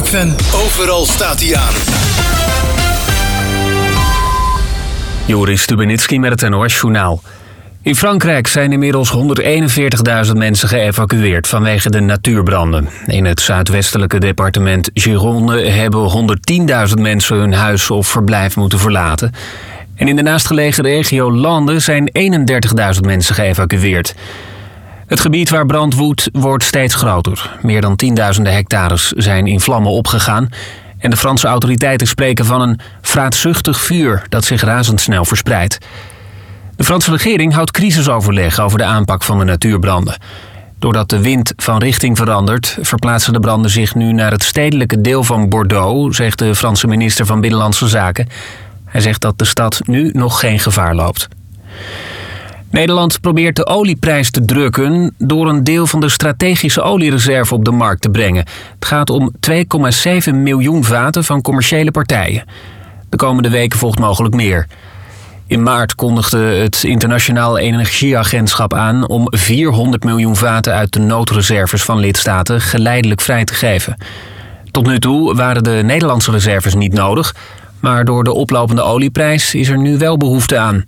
muziekfan, overal staat hij aan. Joris Stubenitski met het NOS-journaal. In Frankrijk zijn inmiddels 141.000 mensen geëvacueerd vanwege de natuurbranden. In het zuidwestelijke departement Gironde hebben 110.000 mensen hun huis of verblijf moeten verlaten. En in de naastgelegen regio Landes zijn 31.000 mensen geëvacueerd. Het gebied waar brand woedt wordt steeds groter. Meer dan 10.000 hectares zijn in vlammen opgegaan. En de Franse autoriteiten spreken van een vraatzuchtig vuur dat zich razendsnel verspreidt. De Franse regering houdt crisisoverleg over de aanpak van de natuurbranden. Doordat de wind van richting verandert, verplaatsen de branden zich nu naar het stedelijke deel van Bordeaux, zegt de Franse minister van Binnenlandse Zaken. Hij zegt dat de stad nu nog geen gevaar loopt. Nederland probeert de olieprijs te drukken door een deel van de strategische oliereserve op de markt te brengen. Het gaat om 2,7 miljoen vaten van commerciële partijen. De komende weken volgt mogelijk meer. In maart kondigde het Internationaal Energieagentschap aan om 400 miljoen vaten uit de noodreserves van lidstaten geleidelijk vrij te geven. Tot nu toe waren de Nederlandse reserves niet nodig, maar door de oplopende olieprijs is er nu wel behoefte aan.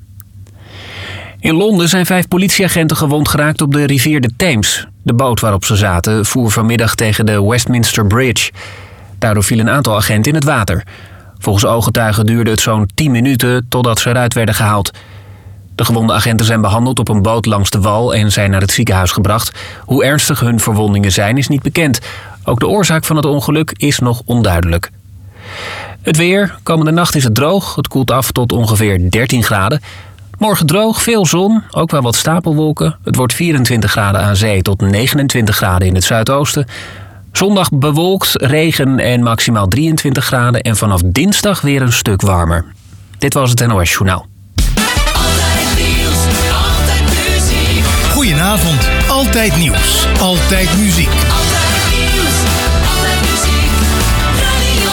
In Londen zijn 5 politieagenten gewond geraakt op de rivier de Theems. De boot waarop ze zaten voer vanmiddag tegen de Westminster Bridge. Daardoor viel een aantal agenten in het water. Volgens ooggetuigen duurde het zo'n 10 minuten totdat ze eruit werden gehaald. De gewonde agenten zijn behandeld op een boot langs de wal en zijn naar het ziekenhuis gebracht. Hoe ernstig hun verwondingen zijn is niet bekend. Ook de oorzaak van het ongeluk is nog onduidelijk. Het weer. Komende nacht is het droog. Het koelt af tot ongeveer 13 graden. Morgen droog, veel zon, ook wel wat stapelwolken. Het wordt 24 graden aan zee tot 29 graden in het zuidoosten. Zondag bewolkt, regen en maximaal 23 graden. En vanaf dinsdag weer een stuk warmer. Dit was het NOS Journaal. Altijd nieuws, altijd muziek. Goedenavond, altijd nieuws, altijd muziek. Altijd nieuws, altijd muziek. Radio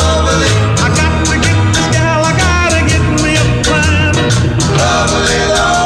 Lovely, lovely.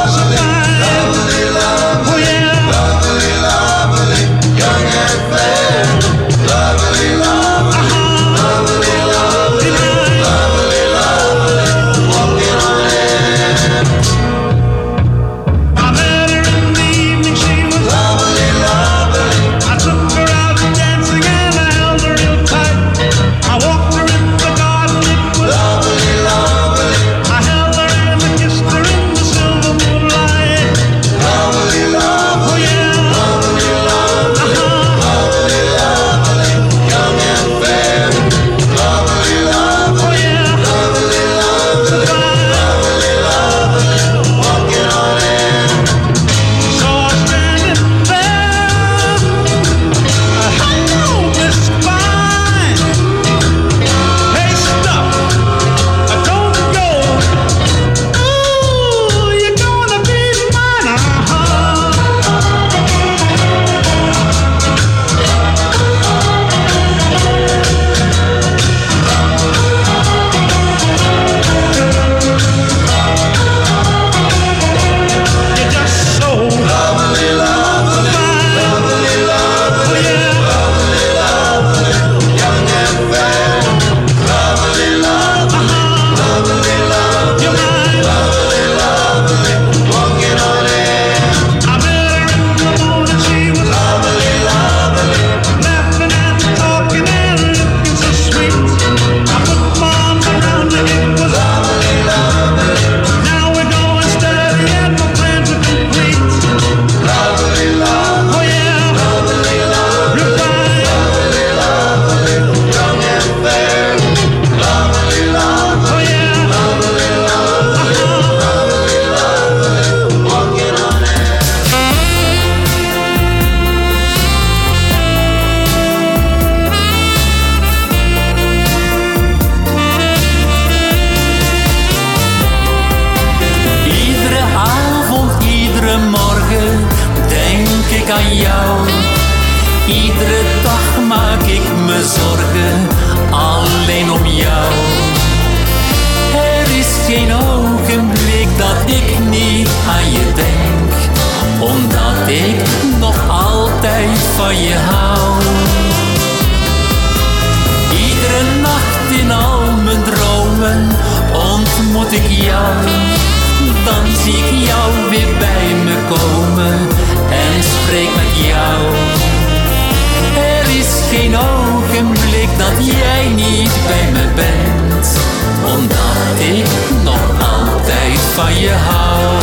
dat jij niet bij me bent, omdat ik nog altijd van je hou.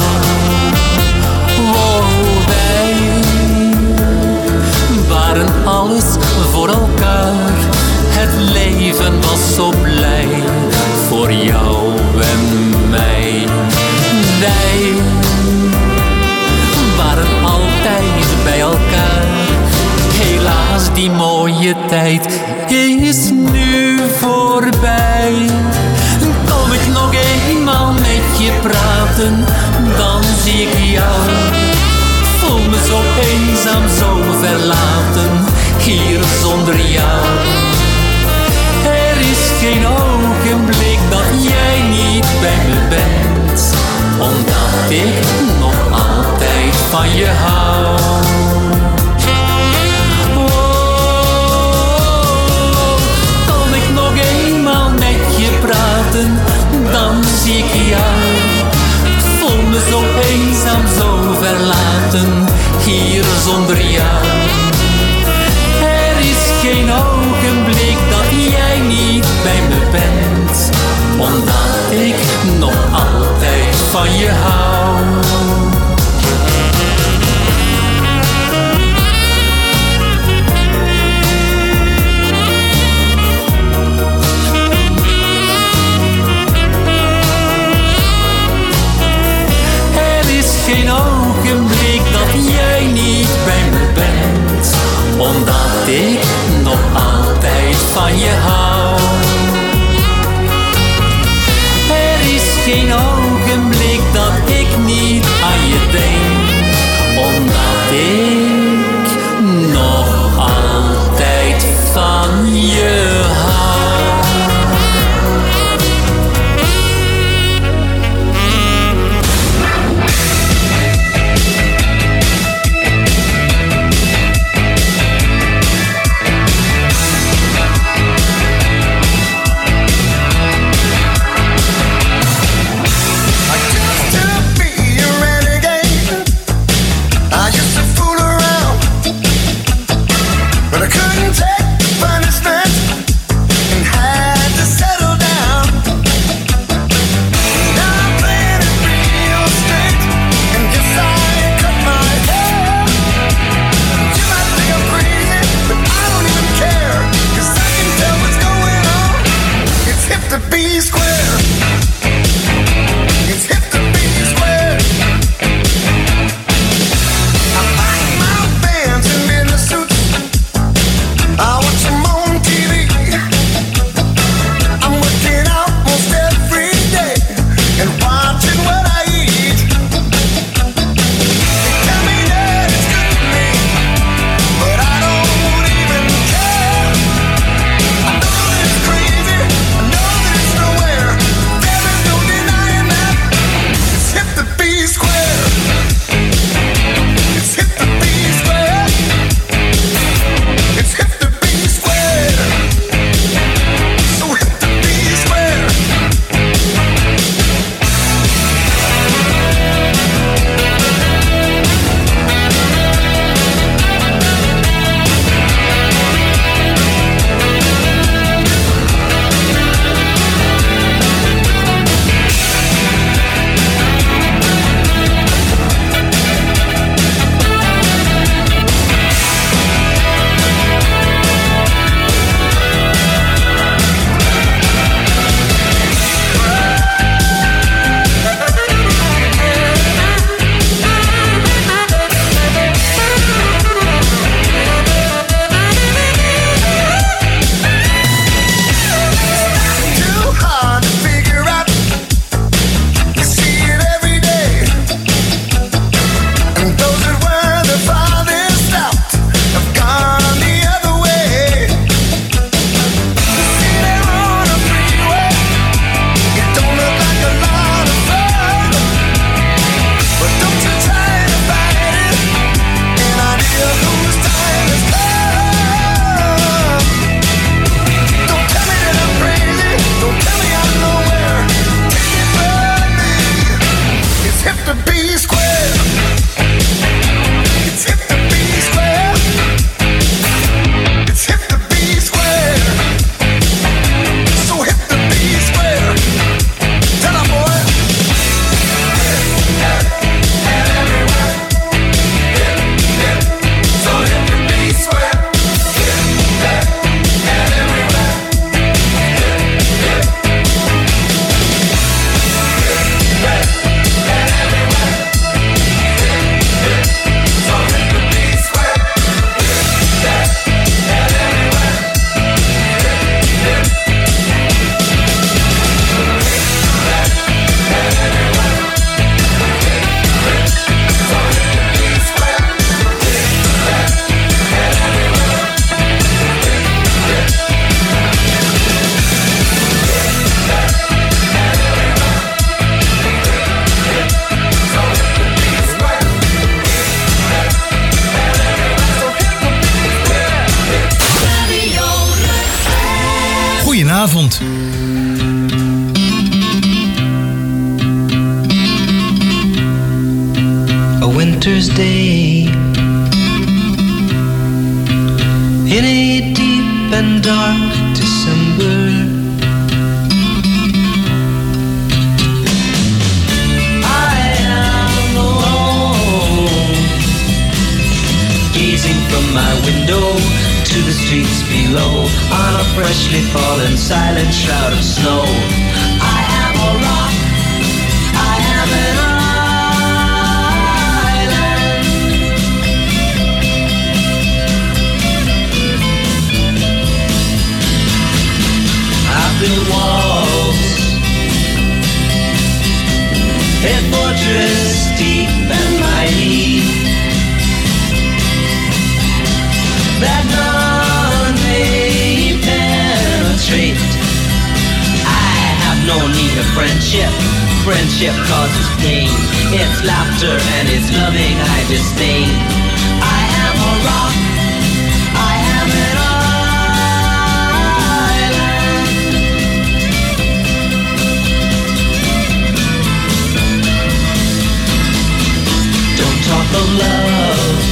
Oh, wij waren alles voor elkaar. Het leven was zo blij voor jou en mij. Wij waren altijd bij elkaar. Helaas, die mooie tijd is nu voorbij. Kom ik nog eenmaal met je praten, dan zie ik jou. Voel me zo eenzaam, zo verlaten, hier zonder jou. Er is geen ogenblik dat jij niet bij me bent, omdat ik nog altijd van je hou. Dan zie ik jou. Ik voel me zo eenzaam, zo verlaten, hier zonder jou. Er is geen ogenblik dat jij niet bij me bent, omdat ik nog altijd van je hou. Goedenavond. A winter's day in a deep and dark December, I am alone, gazing from my window to the streets below, on a freshly fallen silent shroud of snow. I am a rock, I am an island. I've built walls, a fortress deep and mighty, that none may penetrate. I have no need of friendship. Friendship causes pain. It's laughter and it's loving I disdain. I am a rock, I am an island. Don't talk of love,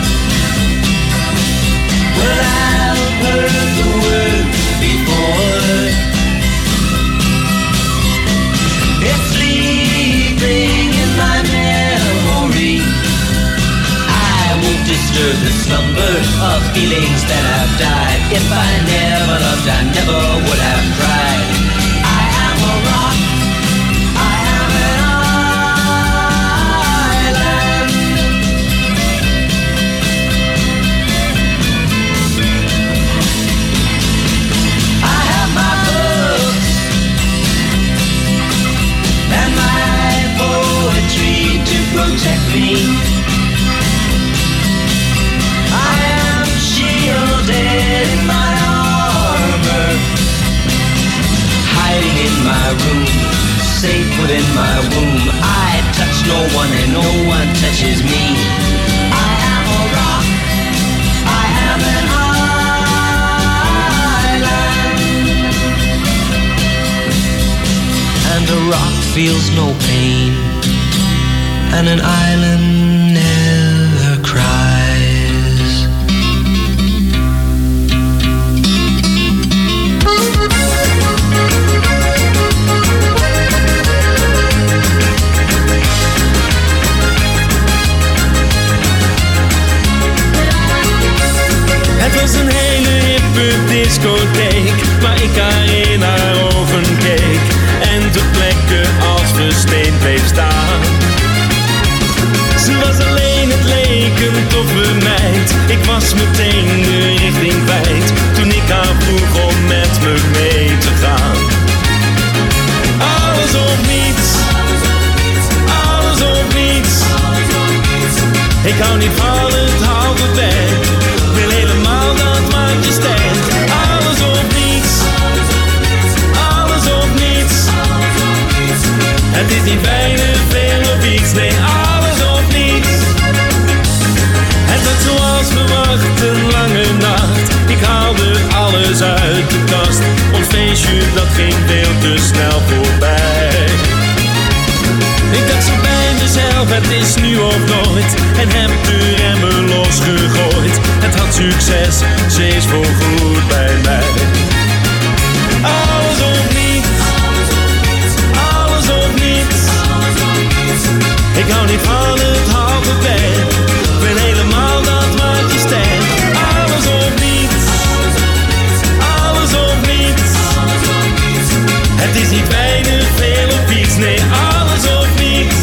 well, I've heard the word before. It's sleeping in my memory. I won't disturb the slumber of feelings that have died. If I never loved, I never would have tried. I am a rock, I am an island. I have my books and my poetry to protect me. I am shielded in my armor, hiding in my room, safe within my womb. I touch no one and no one touches me. I am a rock, I am an island. And a rock feels no pain, and an island never cries. Het was een hele hippe discotheek, waar ik haar in haar ogen keek en ter plekke als versteend bleef staan. Ze was alleen, het leek een toffe meid. Ik was meteen de richting kwijt toen ik haar vroeg om met me mee te gaan. Alles of niets, alles of niets. Ik hou niet van het halve werk, wil helemaal dat wat je sterkt. Alles of niets, alles of niets. Het is niet weinig, veel of iets, nee, alles of niets. Het was zoals verwacht een lange nacht. Ik haalde alles uit de kast. Ons feestje dat ging veel te snel voorbij. Ik dacht zo bij mezelf, het is nu of nooit. En heb de remmen losgegooid. Het had succes, ze is voorgoed bij mij. Alles of niets, alles of niets. Ik hou niet van het halve werk, wil helemaal dat wat je sterkt. Alles of niets, alles of niets. Het is niet weinig, veel of iets, nee, alles of niets.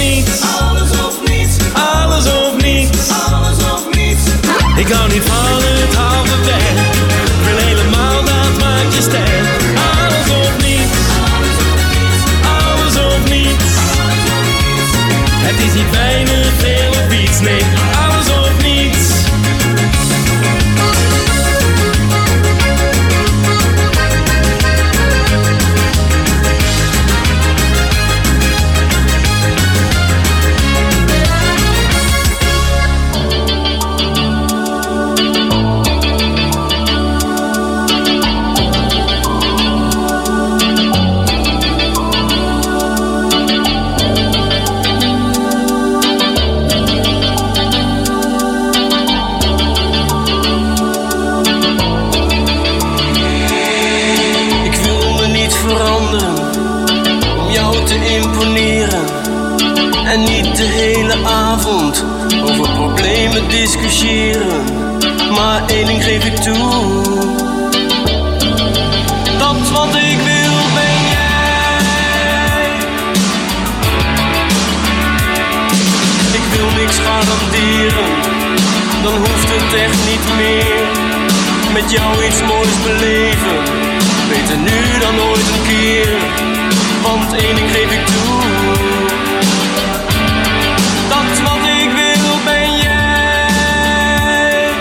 Ik hou niet van kunnen discussiëren, maar één ding geef ik toe. Dat wat ik wil ben jij. Ik wil niks garanderen, dan hoeft het echt niet meer. Met jou iets moois beleven, beter nu dan ooit een keer. Want één ding geef ik toe. Dat wat ik wil ben jij.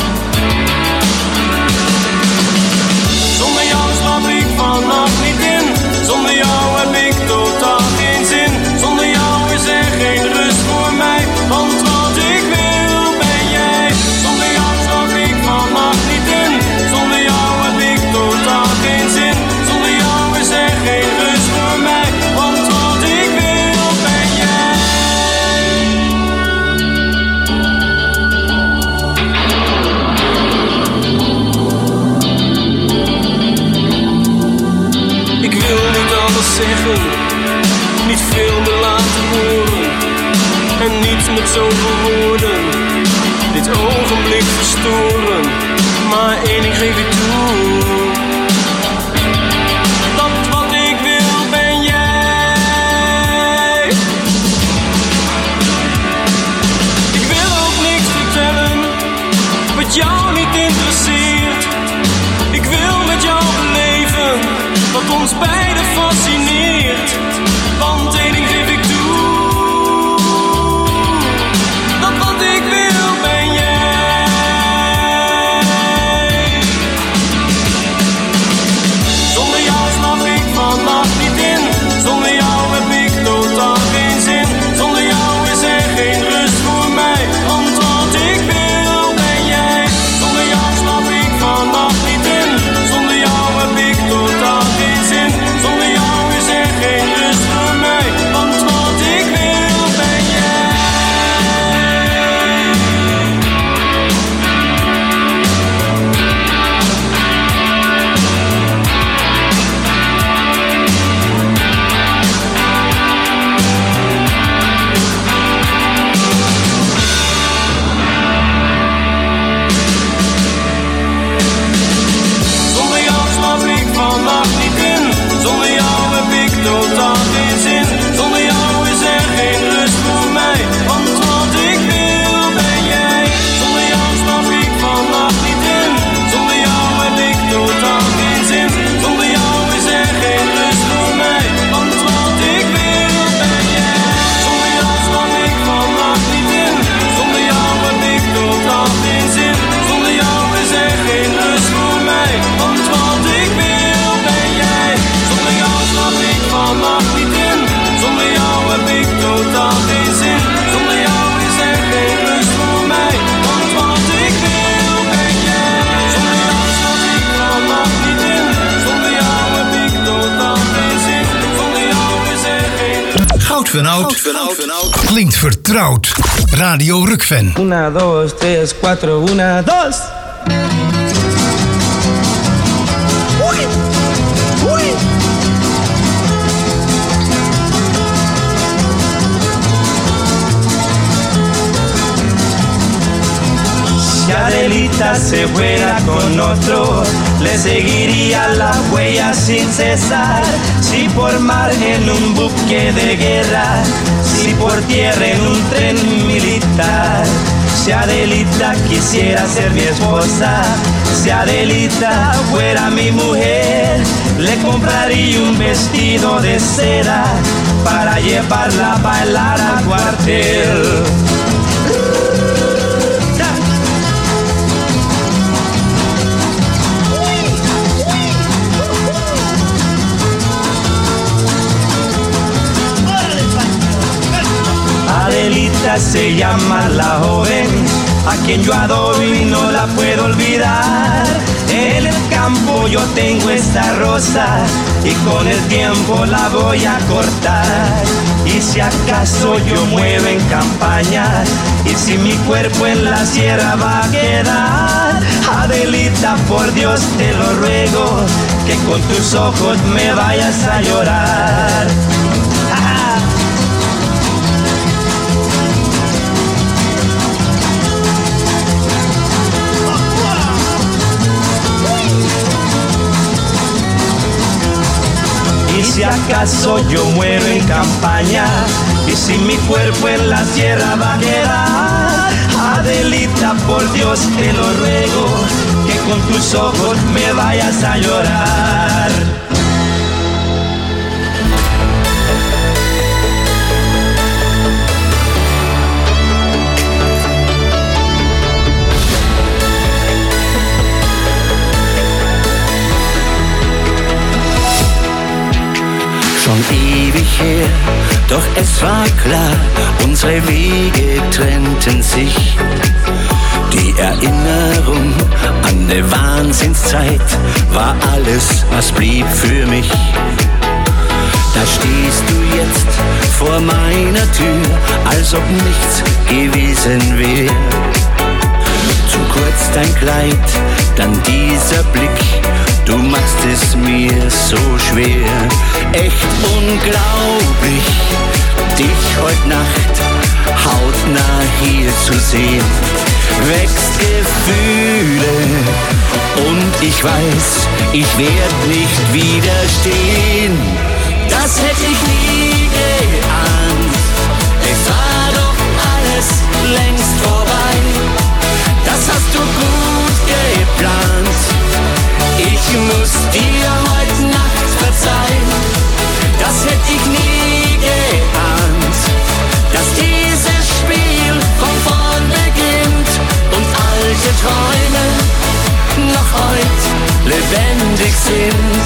Zonder jou slaap ik vannacht niet in. Zonder jou heb ik totaal geen zin. Zonder jou is er geen rust voor mij. Want wat ik wil ben jij. Zonder jou slaap ik vannacht niet in. Zonder jou heb ik totaal geen zin. Zonder jou is er geen rust voor mij. Want wat ik wil ben jij. Ik wil niet alles zeggen, niet veel meer laten horen. En niet met zoveel woorden, dit ogenblik verstoren. Maar één ding geef ik toe. Dat wat ik wil ben jij. Ik wil ook niks vertellen, wat jou niet interesseert. Ik wil met jou beleven, wat ons beiden fascineert. Want één ding geef ik toe. Dat wat ik wil ben jij. Zonder jou slaap ik vannacht niet in. Zonder jou heb ik totaal geen zin. Zonder jou is er geen rust voor mij. Want wat ik wil ben jij. Zonder jou slaap ik vannacht niet in. Zonder jou heb ik totaal geen zin. Zonder jou is er geen rust voor mij. Want wat ik wil ben jij. Zonder jou slaap ik vannacht niet in. Zonder jou heb ik totaal geen zin. Zonder jou is er geen rust voor mij. Want wat ik wil ben jij. Zonder jou slaap ik vannacht niet in. Zonder jou heb ik totaal geen zin. Zonder jou is er geen rust voor mij. Want wat ik wil ben jij. Zonder jou slaap ik vannacht niet in. Zonder jou heb ik totaal geen zin. Zonder jou is er geen rust voor mij. Want wat ik wil ben jij. Zonder jou slaap ik vannacht niet in. Zonder jou heb ik totaal geen zin. Zonder jou is er geen rust voor mij. Want wat ik wil ben jij. Zonder jou slaap ik vannacht niet in. Zonder jou heb ik totaal geen zin. Zonder jou is er geen rust. Goud van Oud klinkt vertrouwd. Radio Rukven. 1, 2, 3, 4, 1, 2. Uy, uy. Si Adelita se fuera con otro, le seguiría la huella sin cesar. Si por mar en un buque de guerra, si por tierra en un tren militar. Si Adelita quisiera ser mi esposa, si Adelita fuera mi mujer, le compraría un vestido de seda para llevarla a bailar al cuartel. Adelita se llama la joven, a quien yo adoro y no la puedo olvidar. En el campo yo tengo esta rosa y con el tiempo la voy a cortar. Y si acaso yo muero en campaña y si mi cuerpo en la sierra va a quedar, Adelita, por Dios te lo ruego, que con tus ojos me vayas a llorar. si acaso yo muero en campaña y si mi cuerpo en la tierra va a quedar, Adelita, por Dios te lo ruego, que con tus ojos me vayas a llorar. Schon ewig her, doch es war klar, unsere Wege trennten sich. Die Erinnerung an eine Wahnsinnszeit war alles, was blieb für mich. Da stehst du jetzt vor meiner Tür, als ob nichts gewesen wäre. Zu kurz dein Kleid, dann dieser Blick, du machst es mir so schwer. Echt unglaublich, dich heute Nacht hautnah hier zu sehen. Wächst Gefühle und ich weiß, ich werd nicht widerstehen. Das hätte ich nie geahnt, es war doch alles längst vorbei. Das hast du gut geplant, ich muss dir heute Nacht verzeihen. Das hätte ich nie geahnt, dass dieses Spiel von vorn beginnt und alte Träume noch heute lebendig sind.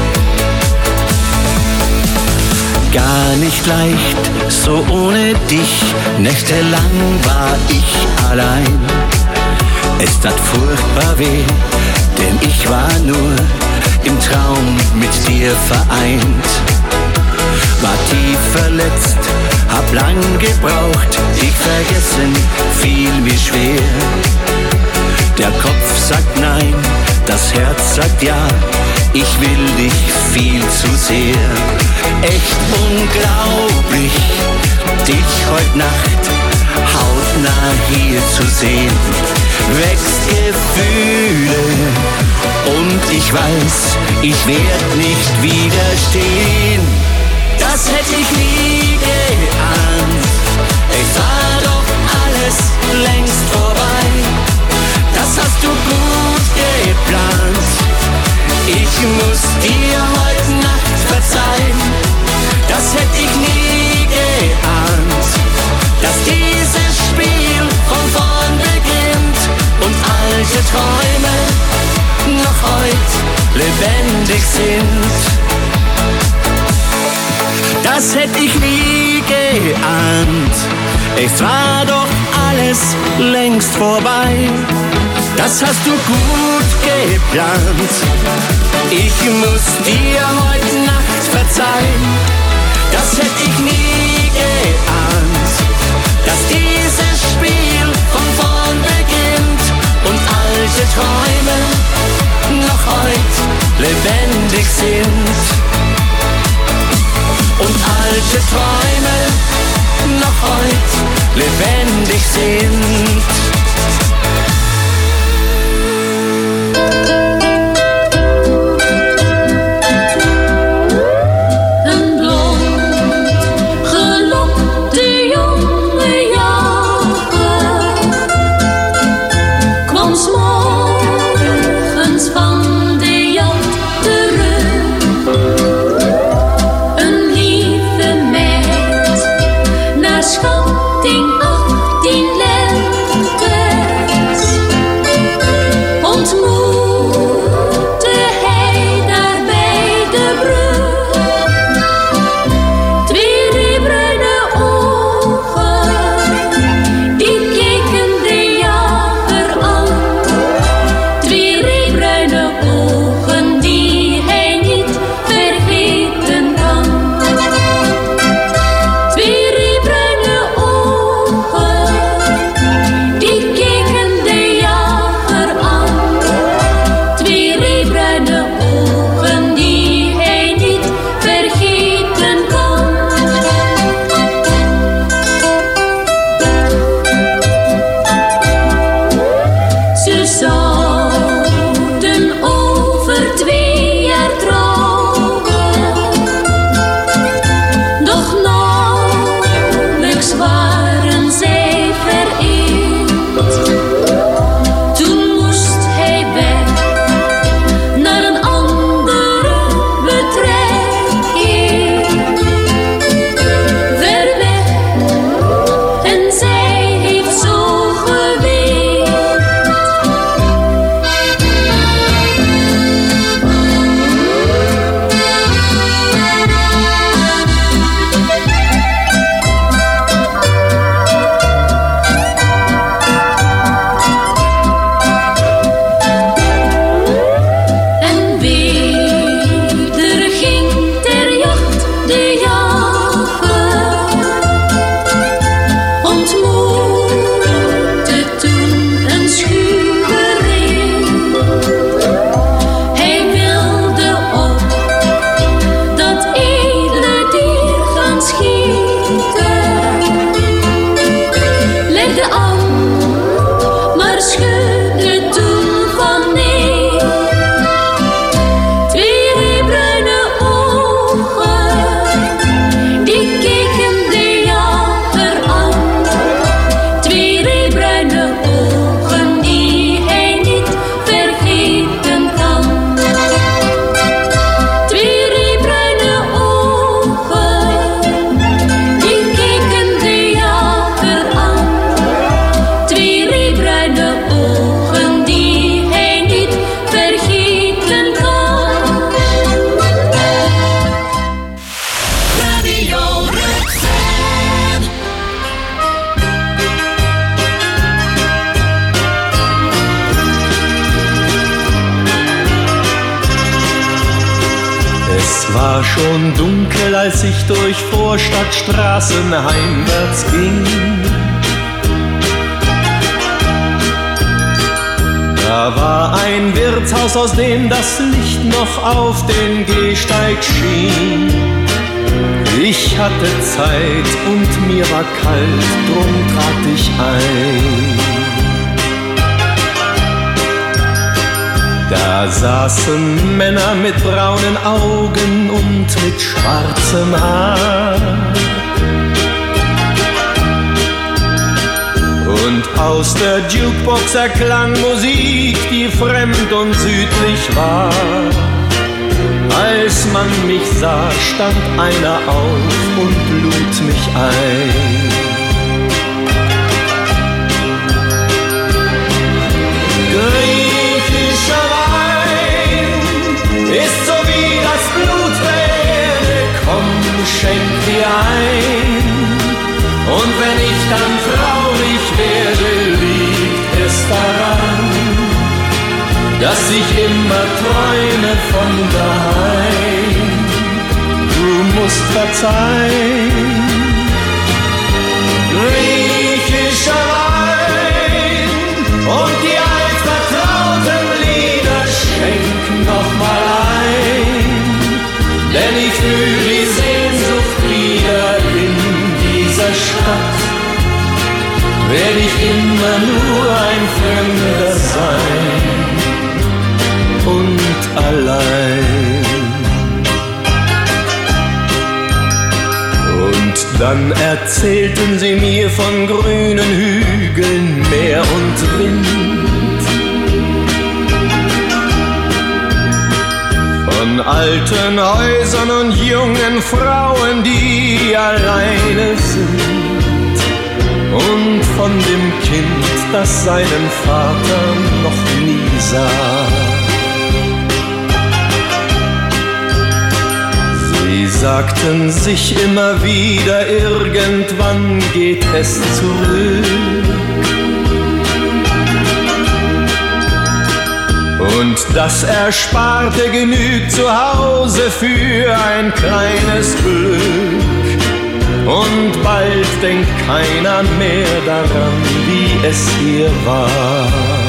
Gar nicht leicht, so ohne dich, nächtelang war ich allein. Es tat furchtbar weh, denn ich war nur im Traum mit dir vereint. War tief verletzt, hab lang gebraucht, dich vergessen fiel mir schwer. Der Kopf sagt nein, das Herz sagt ja, ich will dich viel zu sehr. Echt unglaublich, dich heute Nacht hautnah hier zu sehen. Wächst Gefühle und ich weiß, ich werd nicht widerstehen. Das hätte ich nie geahnt, es war doch alles längst vorbei. Das hast du gut geplant, ich muss dir heute Nacht verzeihen. Das hätte ich nie geahnt, dass dieses Spiel von vorn beginnt und alte Träume noch heute lebendig sind. Das hätte ich nie geahnt, es war doch alles längst vorbei. Das hast du gut geplant, ich muss dir heute Nacht verzeihen. Das hätte ich nie geahnt, dass dieses Spiel von vorn beginnt und alte Träume noch heute lebendig sind. Und alte Träume noch heute lebendig sind. Schatting 18 lente. war schon dunkel, als ich durch Vorstadtstraßen heimwärts ging. Da war ein Wirtshaus, aus dem das Licht noch auf den Gehsteig schien. Ich hatte Zeit und mir war kalt, drum trat ich ein. Da saßen Männer mit braunen Augen und mit schwarzem Haar. Und aus der Jukebox erklang Musik, die fremd und südlich war. Als man mich sah, stand einer auf und lud mich ein. Griechischer Wein ist so wie das Blut der Erde, komm, schenk dir ein. Und wenn ich dann traurig werde, liegt es daran, dass ich immer träume von daheim. Du musst verzeihen. Griechischer Wein und die altvertrauten Lieder schenk noch mal ein, denn ich fühl die Sehnsucht wieder in dieser Stadt. Werd ich immer nur ein Fremder sein und allein. Und dann erzählten sie mir von grünen Hügeln, Meer und Wind, von alten Häusern und jungen Frauen, die alleine sind, und von dem Kind, das seinen Vater noch nie sah. Sie sagten sich immer wieder, irgendwann geht es zurück. Und das Ersparte genügt zu Hause für ein kleines Glück. Und bald denkt keiner mehr daran, wie es hier war.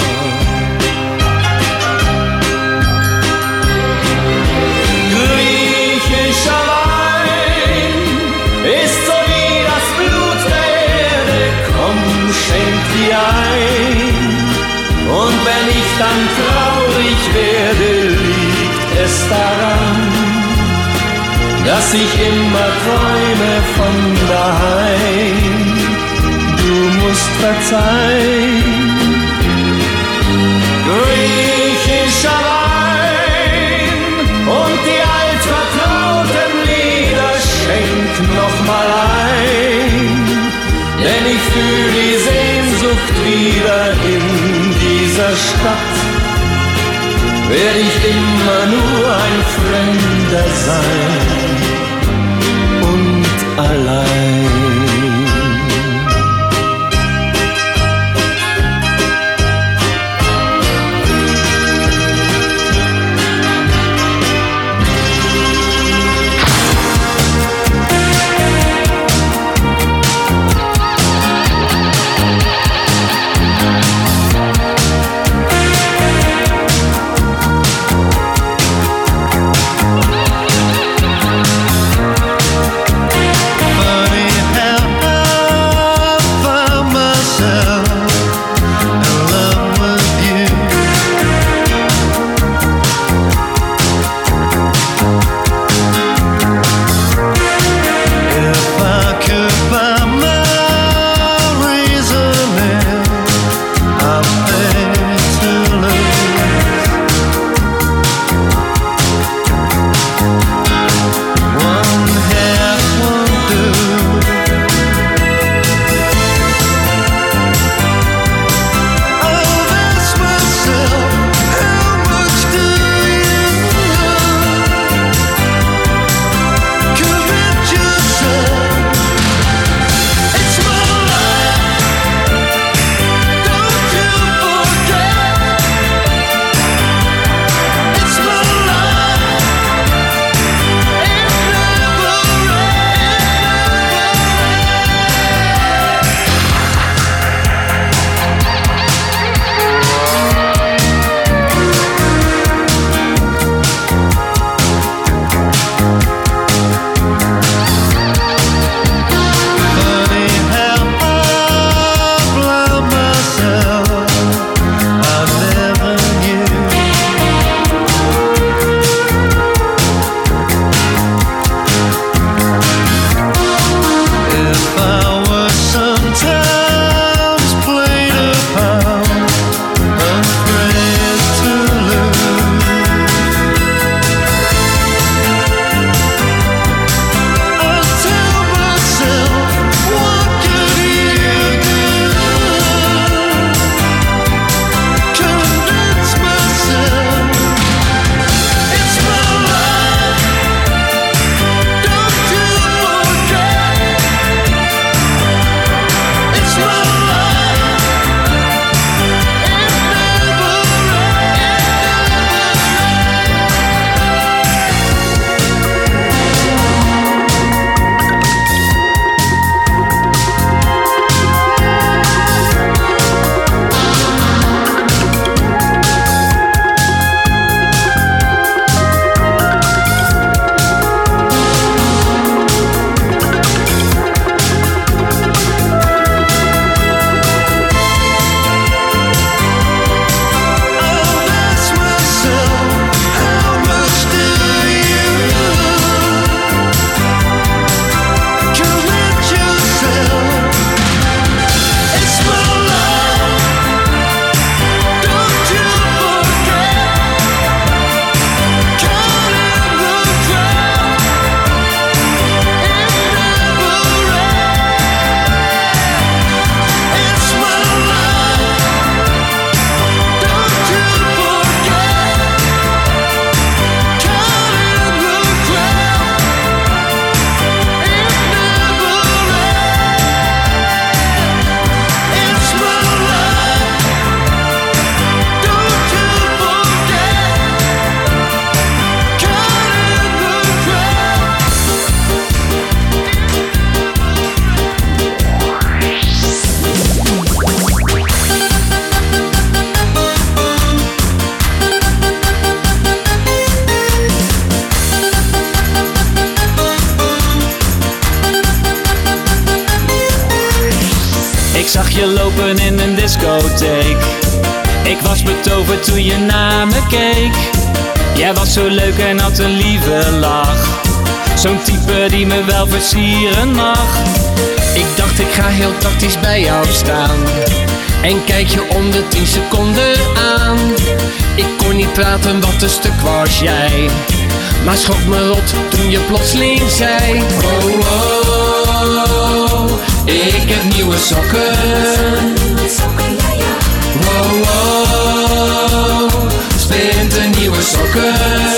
Griechischer Wein ist so wie das Blut der Erde, komm, schenk dir ein. Und wenn ich dann traurig werde, liegt es daran, dass ich immer träume von daheim. Du musst verzeihen. Griechischer Wein und die altvertrauten Lieder schenk noch mal ein, denn ich fühl die Sehnsucht wieder in dieser Stadt. Werd ich immer nur ein Fremder sein und allein. But je lopen in een discotheek. Ik was betoverd toen je naar me keek. Jij was zo leuk en had een lieve lach. Zo'n type die me wel versieren mag. Ik dacht ik ga heel tactisch bij jou staan en kijk je om de 10 seconden aan. Ik kon niet praten, wat een stuk was jij. Maar schrok me rot toen je plotseling zei: oh, oh, ik heb nieuwe sokken. Oh, oh, splinternieuwe sokken.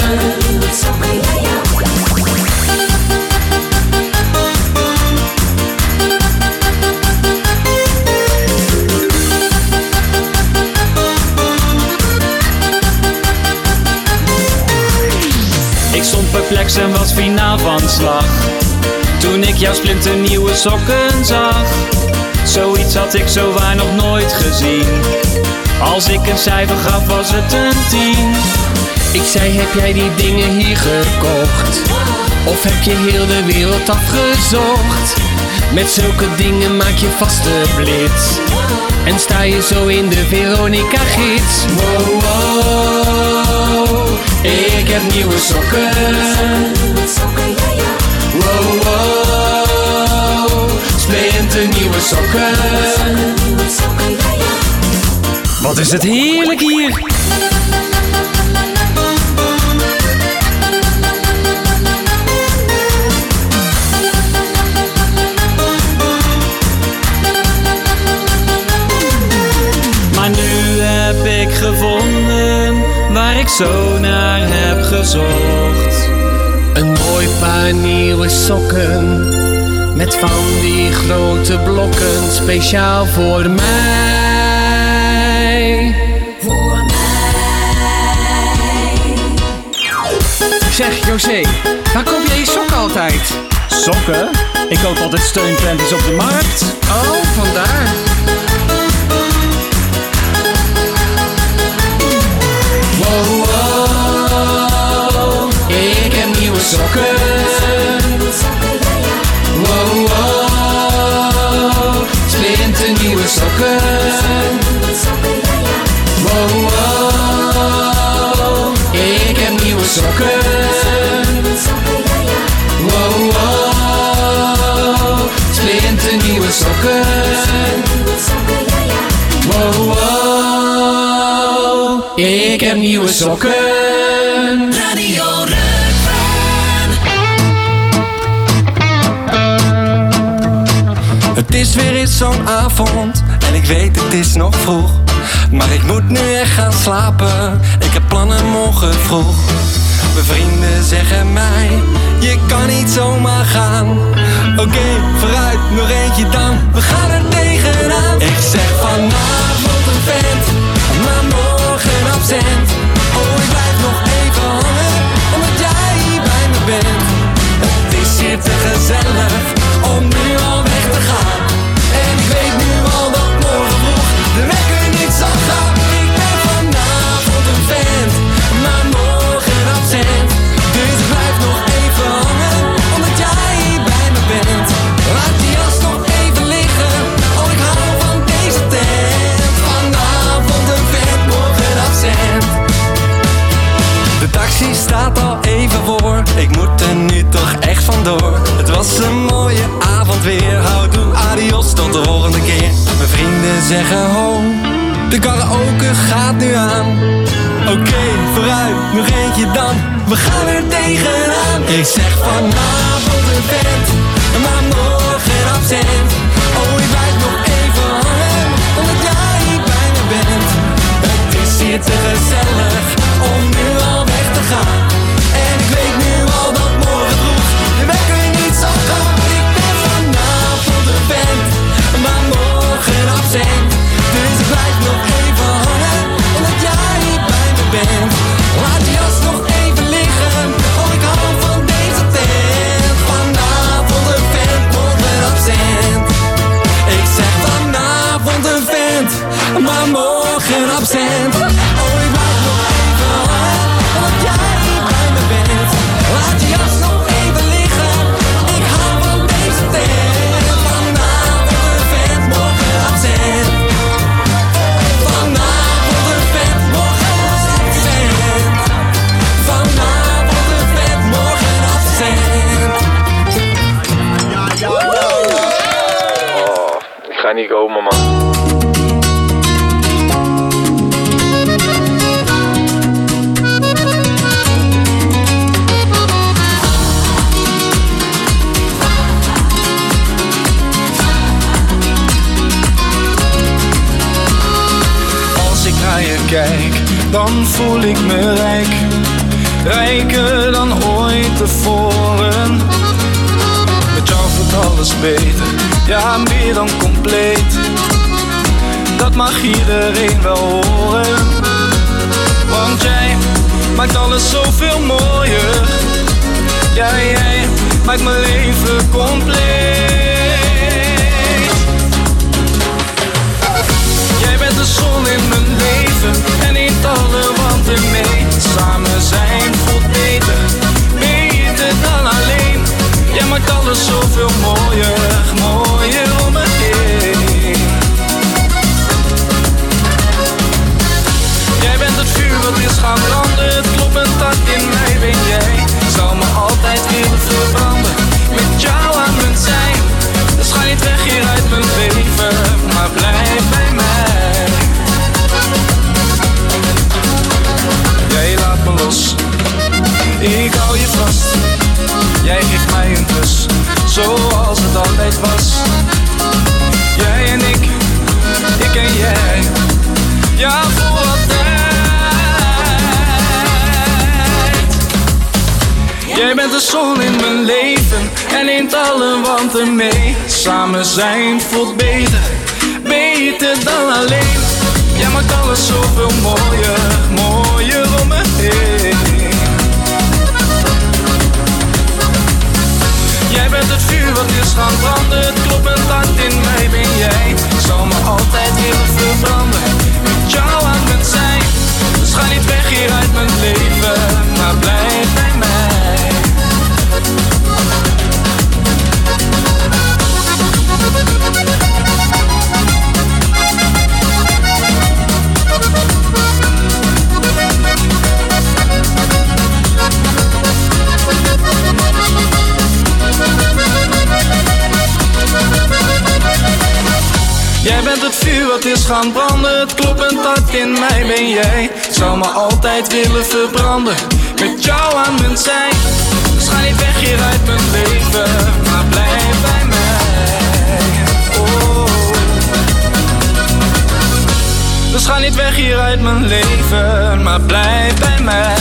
Ik stond perplex en was finaal van slag toen ik jouw splinternieuwe sokken zag. Zoiets had ik zowaar nog nooit gezien. Als ik een cijfer gaf was het een 10. Ik zei: heb jij die dingen hier gekocht? Of heb je heel de wereld afgezocht? Met zulke dingen maak je vast de blitz en sta je zo in de Veronica-gids. Wow, wow, ik heb nieuwe sokken. Wow, wow, splinternieuwe sokken. Wat is het heerlijk hier! Maar nu heb ik gevonden waar ik zo naar heb gezocht. Een mooi paar nieuwe sokken met van die grote blokken, speciaal voor mij. Voor mij. Zeg José, waar koop jij je sokken altijd? Sokken? Ik koop altijd steunpanties op de markt. Oh, vandaar. Wow, wow, ik heb nieuwe sokken. Wow, wow, splinternieuwe sokken. Wow, wow, ik heb nieuwe sokken. Wow, wow, splinternieuwe sokken. Wow, wow, ik heb nieuwe sokken. Radio Rukven. Het is weer eens zo'n avond en ik weet het is nog vroeg, maar ik moet nu echt gaan slapen. Ik heb plannen morgen vroeg. Mijn vrienden zeggen mij: je kan niet zomaar gaan. Oké, vooruit, nog eentje dan. We gaan er tegenaan. Ik zeg vanavond een vent, maar morgen absent. Oh, ik blijf nog even hangen, omdat jij bij me bent. Het is hier te gezellig om nu al weg te gaan. En ik weet nu al dat morgen vroeg de wekker niet zal gaan. Ik ben vanavond een vent, maar morgen absent. Dus ik blijf nog even hangen, omdat jij bij me bent. Laat die jas nog even liggen, oh ik hou van deze tent. Vanavond een vent, morgen absent. De taxi staat al even voor, ik moet er nu toch echt vandoor. Het was een mooie avond weer, houdoe, adios, tot de volgende keer. Mijn vrienden zeggen ho, de karaoke gaat nu aan. Oké, vooruit, nog eentje dan, we gaan er tegenaan. Ik zeg vanavond een vent, maar morgen absent. Oh, ik blijf nog even hangen, omdat jij bij me bent. Het is hier te gezellig om nu al weg te gaan. En ik weet nu al dat morgen vroeg de wekker niet zal gaan. Ik ben vanavond een vent, maar morgen absent. Dus ik blijf nog even hangen, omdat jij bij me bent. Laat je jas nog even liggen, oh ik hou van deze tent. Vanavond een vent, morgen absent. Ik zeg vanavond een vent, maar morgen absent. Oh, ik blijf nog even hangen, omdat jij bij me bent. Laat je jas nog even liggen, ik hou van deze tent. Vanavond een vent, morgen absent. je kijk, dan voel ik me rijk. Rijker dan ooit tevoren. Met jou wordt alles beter, ja meer dan compleet. Dat mag iedereen wel horen. Want jij maakt alles zoveel mooier. Ja, jij maakt mijn leven compleet. Jij bent de zon in mijn leven en neemt alle wanten mee. Samen zijn voelt beter, beter dan alleen. Jij maakt alles zoveel mooier, mooier om me heen. Jij bent het vuur wat is gaan branden, het kloppend hart in mij ben jij. Zal me altijd willen verbranden, met jou aan mijn zij. Dus ga niet weg hier uit mijn leven, maar blijf bij mij. Jij laat me los, ik hou je vast. Jij geeft mij een kus, zoals het altijd was. Jij en ik en jij, ja voor altijd. Jij bent de zon in mijn leven en neemt alle wanten mee. Samen zijn voelt beter, beter dan alleen. Jij maakt alles zoveel mooier, mooier om me heen. Jij bent het vuur wat is gaan branden, het kloppend hart in mij ben jij. Zal me altijd willen verbranden, met jou aan mijn zij. Dus ga niet weg hier uit mijn leven, maar blijf bij mij. Jij bent het vuur wat is gaan branden, het kloppend hart in mij ben jij. Zou me altijd willen verbranden, met jou aan mijn zij. Dus ga niet weg hier uit mijn leven, maar blijf bij mij. Oh. Dus ga niet weg hier uit mijn leven, maar blijf bij mij.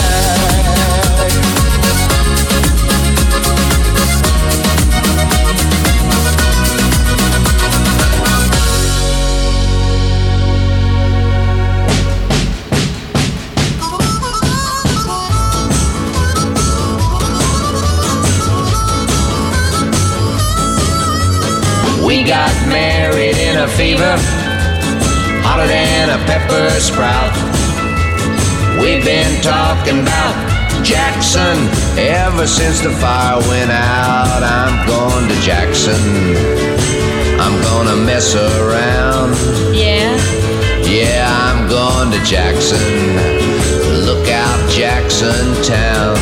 We got married in a fever, hotter than a pepper sprout. We've been talking about Jackson ever since the fire went out. I'm going to Jackson, I'm gonna mess around. Yeah? Yeah, I'm going to Jackson, look out Jackson Town.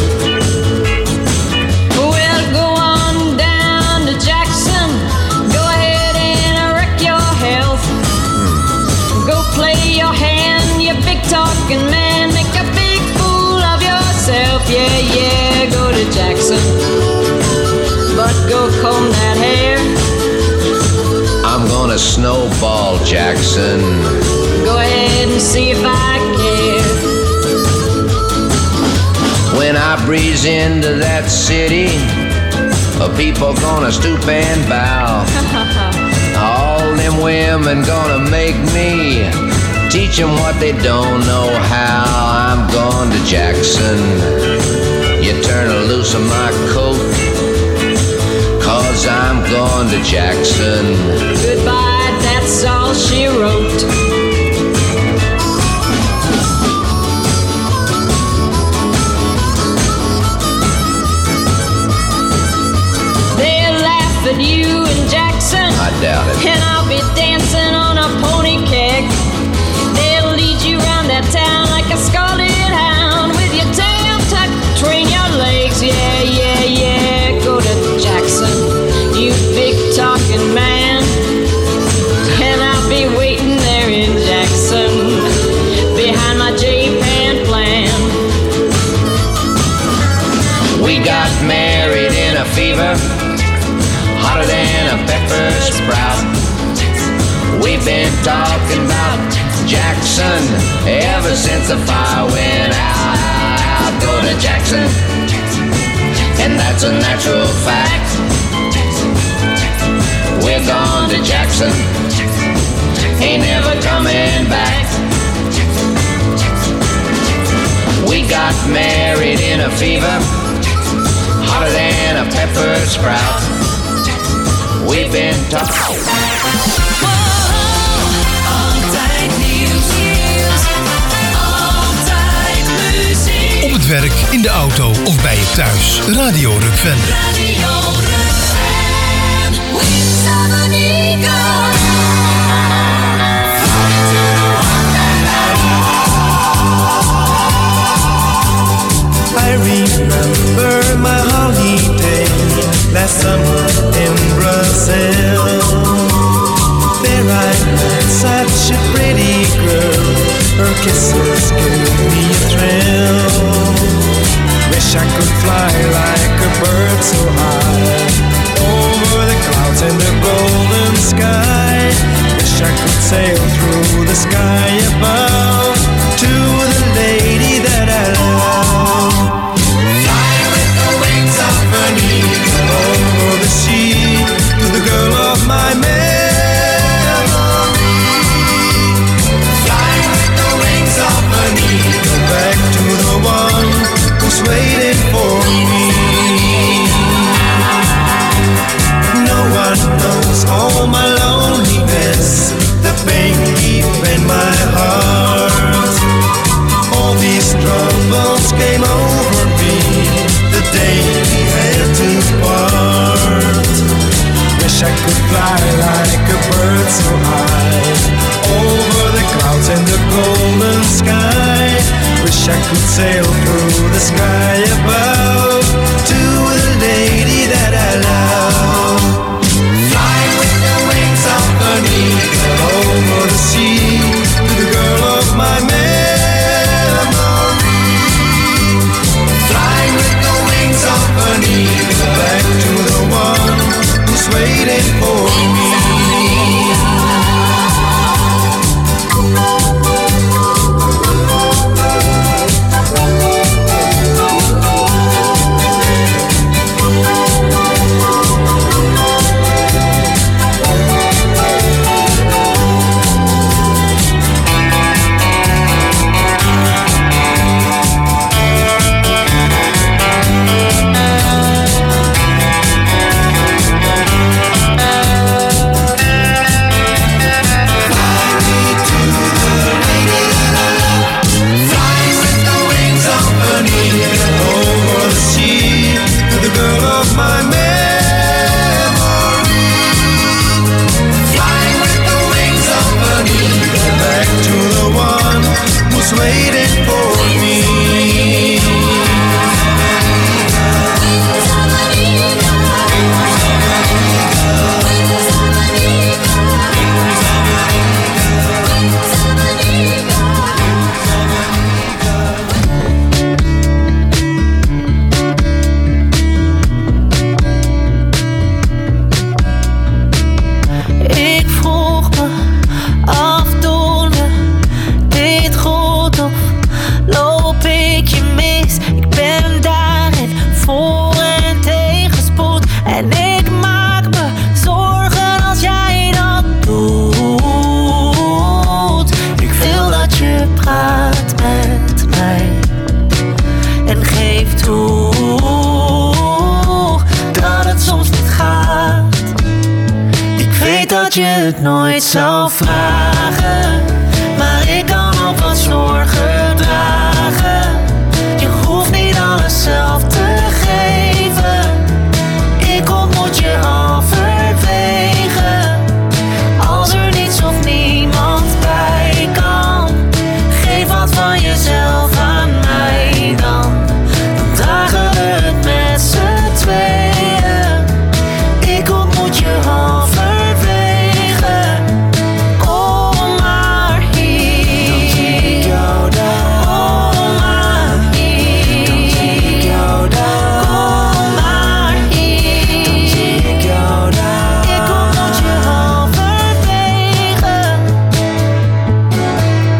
Talking man, make a big fool of yourself. Yeah, yeah, go to Jackson, but go comb that hair. I'm gonna snowball Jackson. Go ahead and see if I care. When I breeze into that city, people gonna stoop and bow. All them women gonna make me teach them what they don't know how. I'm going to Jackson, you turn loose of my coat, 'cause I'm going to Jackson. Goodbye, that's all she wrote. They'll laugh at you in Jackson, I doubt it. And I'll be dancing on a pony keg. That town like a scalded hound, with your tail tucked between your legs. Yeah, yeah, yeah, go to Jackson, you big talking man, and I'll be waiting there in Jackson, behind my J-Pan plan. We got married in a fever, hotter than a pepper sprout. We've been talking about Jackson. Ever since the fire went out, go to Jackson. And that's a natural fact. We're gone to Jackson. Ain't never coming back. We got married in a fever, hotter than a pepper sprout. We've been talking. Altijd nieuws, altijd muziek. Op het werk, in de auto of bij je thuis. Radio Rukven. Radio Rukven, with Dominica. I remember my holiday last summer in Brazil. There I met such a pretty girl. Her kisses gave me a thrill. Wish I could fly like a bird so high over the clouds and the golden sky. Wish I could sail through the sky above to the lady that I love. Fly with the wings of an eagle over the sea to the girl of my memory. Fly with the wings of an eagle back to the one who's waiting for me. No one knows all my loneliness, the pain deep in my heart. All these troubles came over me the day we had to part. Wish I could fly like a bird so high over the clouds and the golden sky. Wish I could sail through the sky above to the lady that I love. Fly with the wings of an eagle over the sea to the girl of my memory. Fly with the wings of an eagle back to the one who's waiting for me. Waiting for me. Ik vroeg me af toen we dit goed of loop ik je mis? Ik ben daarin voor en tegenspoed en ik maak me zorgen als jij dat doet. Ik wil dat je praat met mij en geef toe dat het soms niet gaat. Ik weet dat je het nooit zou vragen, maar ik kan ook wat zorgen dragen. Je hoeft niet alles zelf te geven. Ik ontmoet je halverwege. Als er niets of niemand bij kan, geef wat van jezelf aan mij dan. Dan dragen we het met z'n tweeën. Ik ontmoet je halverwege. Kom maar hier. Dan zie ik jou daar. Kom maar hier. Dan zie ik jou daar. Kom maar hier. Dan zie ik jou daar. Ik ontmoet je halverwege.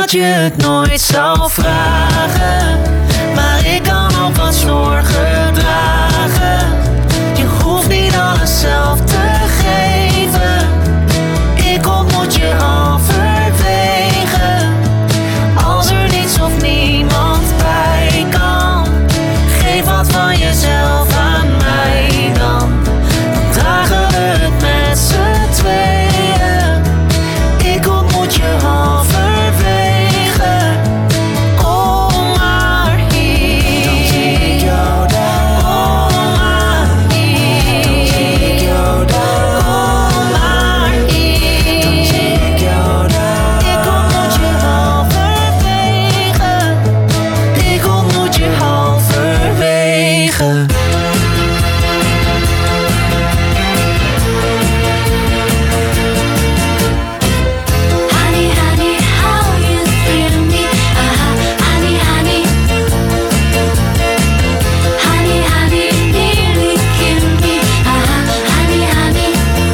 dat je het nooit zou vragen, maar ik kan ook wat zorgen dragen. Je hoeft niet alles zelf te geven. Ik ontmoet je halverwege. Als er niets of niemand bij kan, geef wat van jezelf aan mij dan. Dan dragen we het met z'n tweeën. Ik ontmoet je halverwege. Kom maar hier. Dan zie ik jou daar. Kom maar hier. Dan zie ik jou daar. Kom maar hier. Dan zie ik jou daar. Ik ontmoet je halverwege. Ik ontmoet je halverwege. Honey, honey, how you feel me? Honey, honey. Honey, honey, nearly kill me. Honey, honey.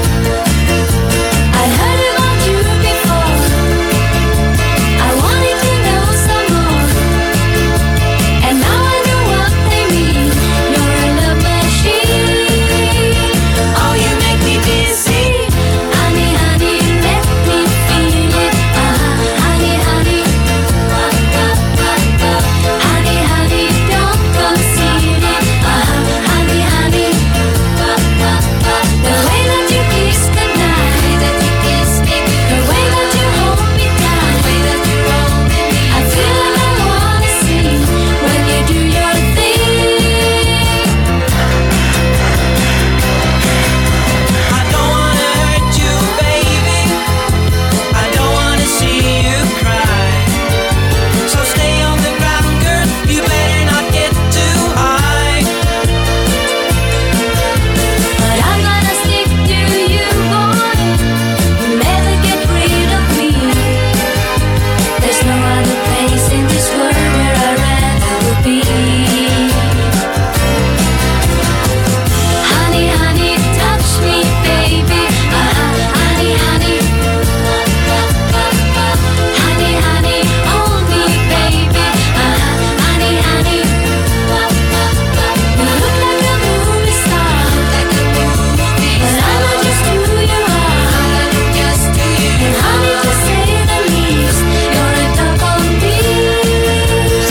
I heard about you before. I wanted to know some more. And now I know what they mean. You're a love machine. Oh, you make me dizzy. Honey, honey, let me feel it. Honey, honey. Honey, honey, don't conceal it. Honey, honey. The way that you kiss goodnight, that you kiss me, the way that you hold me down, the way that you hold me, I feel like I wanna sing when you do your thing. I don't wanna hurt you, baby. I don't wanna see you cry. So stay on the ground, girl. You better not get too high. But I'm gonna stick to you, boy. You'll never get rid of me. There's no other place in this world where I'd rather would be. Honey, honey, touch me, baby. Honey, honey. Honey, honey, hold me, baby. Honey, honey. You look like a movie star, but I'm not just who you are. And honey, to say the least, you're a double beast.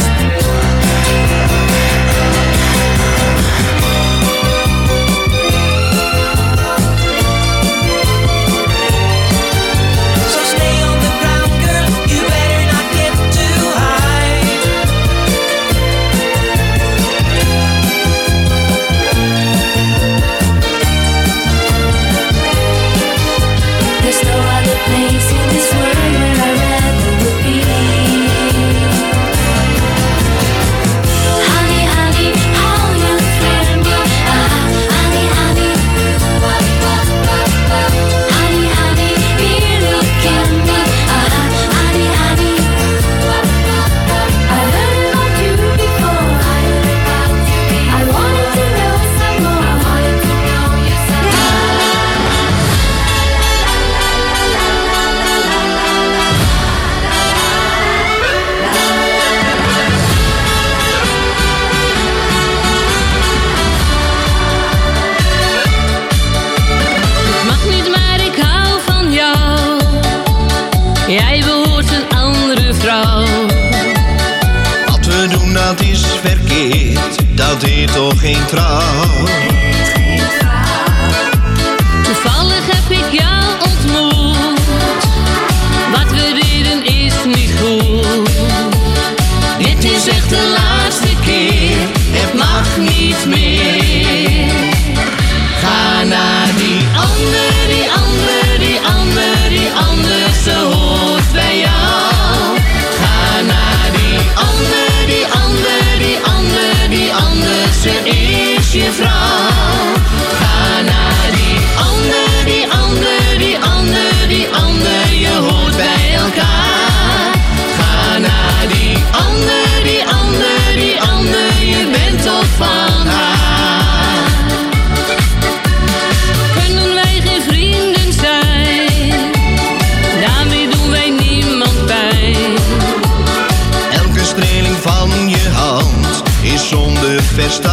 So stay on the ground, girl. You better not get too high. There's no other place in this world where I'd rather would be. Honey, honey, how you thrill me. Honey, honey. Honey, honey, really kill me. Honey, honey. I heard about you before. I wanted to know some more. Het mag niet, maar ik hou van jou. Jij behoort een andere vrouw. Wat we doen, dat is verkeerd. Dat heet toch geen trouw? Toevallig heb ik jou ontmoet. Wat we deden is niet goed. Dit is echt de laatste keer. Het mag niet meer. Ga naar die ander, die ander, die ander, die ander. Ze hoort bij jou. Ga naar die ander, die ander, die ander, die ander. Ze is je vrouw. manifestatie.